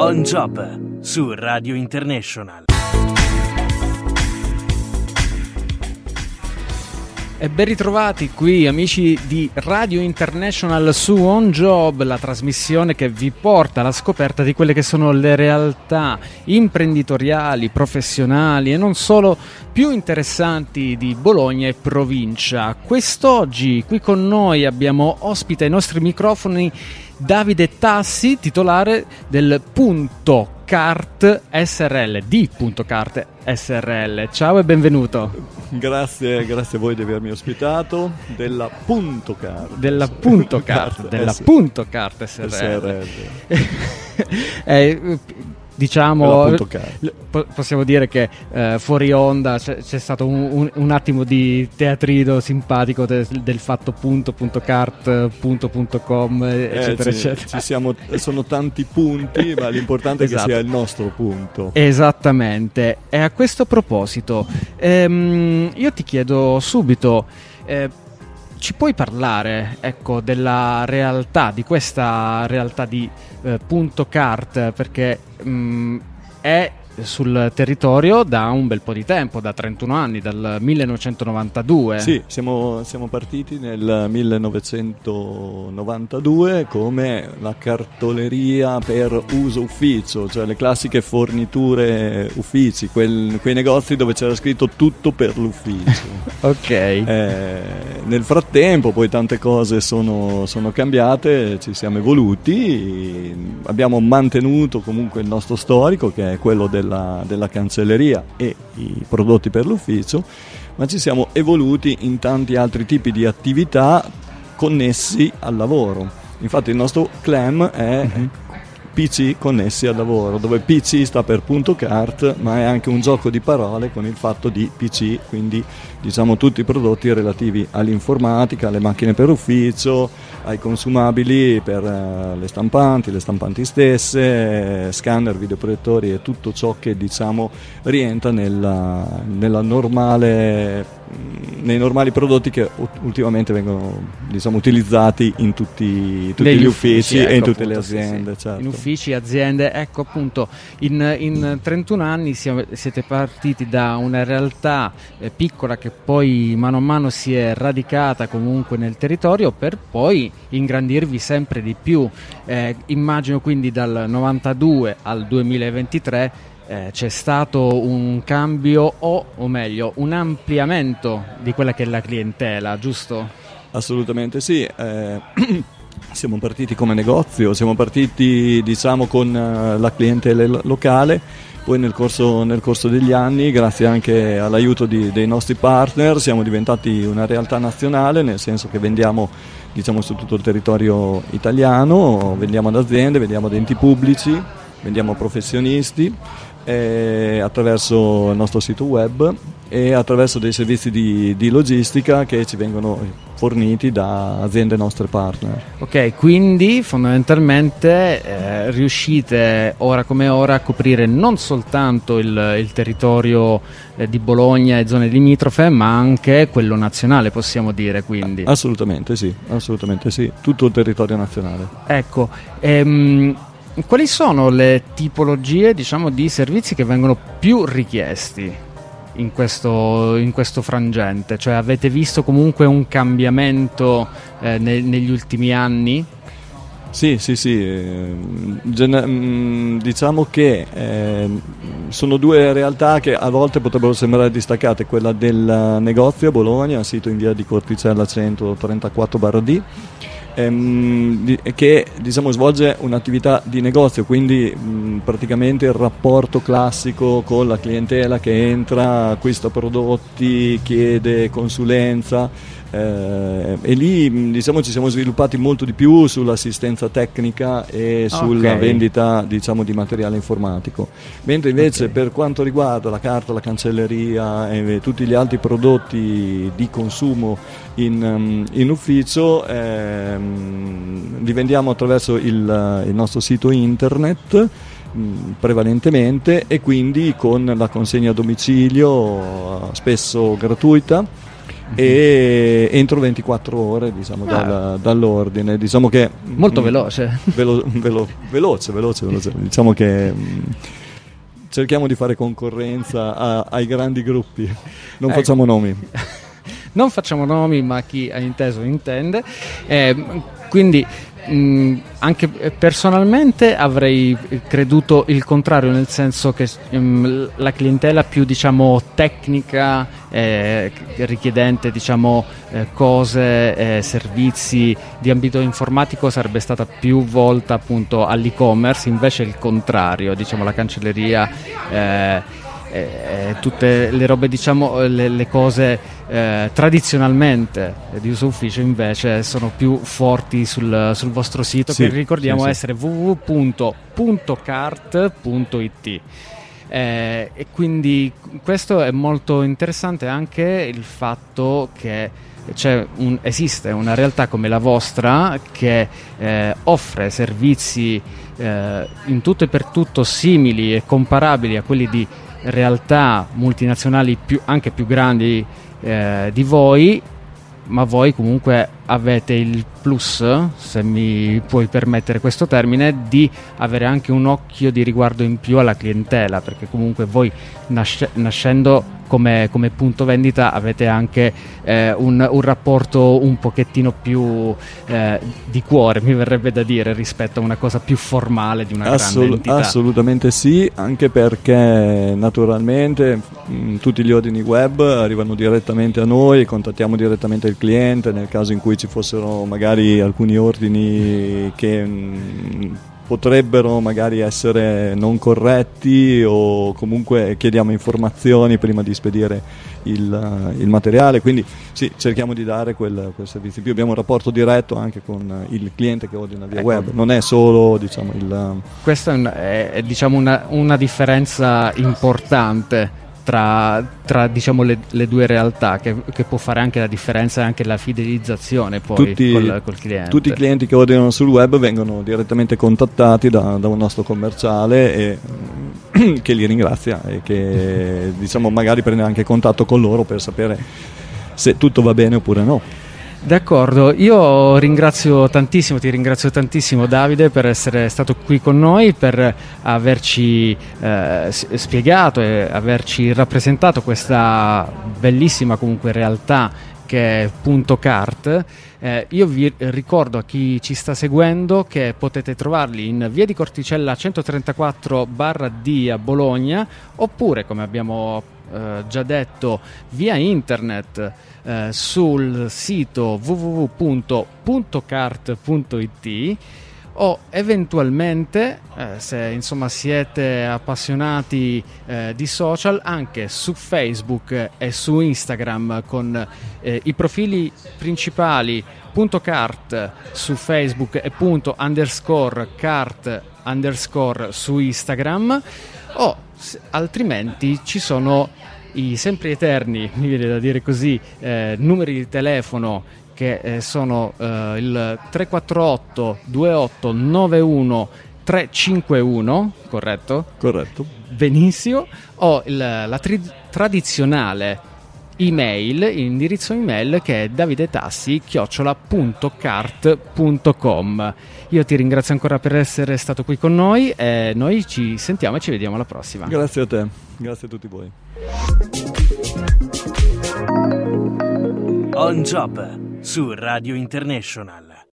On Job su Radio International. E ben ritrovati qui amici di Radio International su On Job, la trasmissione che vi porta alla scoperta di quelle che sono le realtà imprenditoriali, professionali e non solo più interessanti di Bologna e provincia. Quest'oggi qui con noi abbiamo ospite ai nostri microfoni Davide Tassi, titolare del Punto Cart SRL, di Punto Cart SRL. Ciao e benvenuto. Grazie a voi di avermi ospitato. Della Punto Cart. Della Punto Cart, della Punto Cart SRL. Diciamo, possiamo dire che fuori onda c'è stato un attimo di teatrino simpatico del fatto punto.cart.com eccetera eccetera. Sono tanti punti, ma l'importante è che sia il nostro punto. Esattamente. E a questo proposito io ti chiedo subito, ci puoi parlare, ecco, della realtà, di questa realtà di Punto Cart, perché è sul territorio da un bel po' di tempo, da 31 anni, dal 1992. Sì, siamo partiti nel 1992 come la cartoleria per uso ufficio, cioè le classiche forniture uffici, quei negozi dove c'era scritto tutto per l'ufficio. Ok. Nel frattempo poi tante cose sono cambiate, ci siamo evoluti, abbiamo mantenuto comunque il nostro storico, che è quello della cancelleria e i prodotti per l'ufficio, ma ci siamo evoluti in tanti altri tipi di attività connessi al lavoro. Infatti il nostro claim è PC connessi al lavoro, dove PC sta per Punto Cart, ma è anche un gioco di parole con il fatto di PC, quindi diciamo tutti i prodotti relativi all'informatica, alle macchine per ufficio, ai consumabili per le stampanti stesse, scanner, videoproiettori e tutto ciò che diciamo rientra nei normali prodotti che ultimamente vengono diciamo utilizzati in tutti gli uffici, ecco, e in tutte le aziende. Sì. Certo. In uffici, aziende, ecco appunto in 31 anni siete partiti da una realtà piccola che poi mano a mano si è radicata comunque nel territorio per poi ingrandirvi sempre di più. Immagino quindi dal 92 al 2023 c'è stato un cambio o meglio un ampliamento di quella che è la clientela, giusto? Assolutamente sì. Siamo partiti come negozio, siamo partiti diciamo con la clientela locale, poi nel corso degli anni, grazie anche all'aiuto dei nostri partner, siamo diventati una realtà nazionale, nel senso che vendiamo diciamo su tutto il territorio italiano, vendiamo ad aziende, vendiamo ad enti pubblici, vendiamo a professionisti, attraverso il nostro sito web e attraverso dei servizi di logistica che ci vengono forniti da aziende nostre partner. Ok, quindi fondamentalmente riuscite ora come ora a coprire non soltanto il territorio di Bologna e zone limitrofe, ma anche quello nazionale, possiamo dire, quindi. Assolutamente sì, tutto il territorio nazionale. Ecco, quali sono le tipologie, diciamo, di servizi che vengono più richiesti in questo frangente? Cioè, avete visto comunque un cambiamento negli ultimi anni? Sì. Diciamo che sono due realtà che a volte potrebbero sembrare distaccate, quella del negozio a Bologna, sito in via di Corticella 134/D, che diciamo svolge un'attività di negozio, quindi praticamente il rapporto classico con la clientela che entra, acquista prodotti, chiede consulenza, e lì diciamo ci siamo sviluppati molto di più sull'assistenza tecnica e sulla vendita diciamo di materiale informatico, mentre invece per quanto riguarda la carta, la cancelleria e tutti gli altri prodotti di consumo in ufficio li vendiamo attraverso il nostro sito internet prevalentemente, e quindi con la consegna a domicilio spesso gratuita e entro 24 ore, diciamo, dall'ordine. Diciamo che molto veloce. Veloce. Diciamo che cerchiamo di fare concorrenza ai grandi gruppi. Non facciamo nomi. Non facciamo nomi, ma chi ha inteso intende. Quindi anche personalmente avrei creduto il contrario, nel senso che la clientela più, diciamo, tecnica, richiedente, diciamo, cose, servizi di ambito informatico sarebbe stata più volta appunto all'e-commerce, invece il contrario, diciamo, la cancelleria, tutte le robe, diciamo, le cose tradizionalmente di uso ufficio invece sono più forti sul vostro sito, che ricordiamo essere www.cart.it. E quindi questo è molto interessante, anche il fatto che esiste una realtà come la vostra che offre servizi in tutto e per tutto simili e comparabili a quelli di realtà multinazionali anche più grandi di voi, ma voi comunque avete il plus, se mi puoi permettere questo termine, di avere anche un occhio di riguardo in più alla clientela, perché comunque voi nascendo come punto vendita avete anche un rapporto un pochettino più di cuore, mi verrebbe da dire, rispetto a una cosa più formale di una grande entità. Assolutamente sì, anche perché naturalmente tutti gli ordini web arrivano direttamente a noi, contattiamo direttamente il cliente nel caso in cui ci fossero magari alcuni ordini che potrebbero magari essere non corretti, o comunque chiediamo informazioni prima di spedire il materiale, quindi sì, cerchiamo di dare quel servizio in più. Abbiamo un rapporto diretto anche con il cliente che ordina via web, non è solo, diciamo, questa è diciamo una differenza importante tra diciamo le due realtà, che può fare anche la differenza, anche la fidelizzazione poi col cliente. Tutti i clienti che ordinano sul web vengono direttamente contattati da un nostro commerciale e che li ringrazia e che, diciamo, magari prende anche contatto con loro per sapere se tutto va bene oppure no. D'accordo, io ti ringrazio tantissimo Davide per essere stato qui con noi, per averci spiegato e averci rappresentato questa bellissima comunque realtà che è .cart. Io vi ricordo a chi ci sta seguendo che potete trovarli in via di Corticella 134/D a Bologna, oppure, come abbiamo già detto, via internet sul sito www.cart.it, o eventualmente se insomma siete appassionati di social, anche su Facebook e su Instagram con i profili principali .cart su Facebook e _cart_ su Instagram, o altrimenti ci sono i sempre eterni, mi viene da dire così, numeri di telefono che sono il 348 28 91 351, corretto? Corretto. Benissimo. O la tradizionale email, indirizzo email, che è davidetassi@.cart.com. Io ti ringrazio ancora per essere stato qui con noi e noi ci sentiamo e ci vediamo alla prossima. Grazie a te, grazie a tutti voi. On Job su Radio International.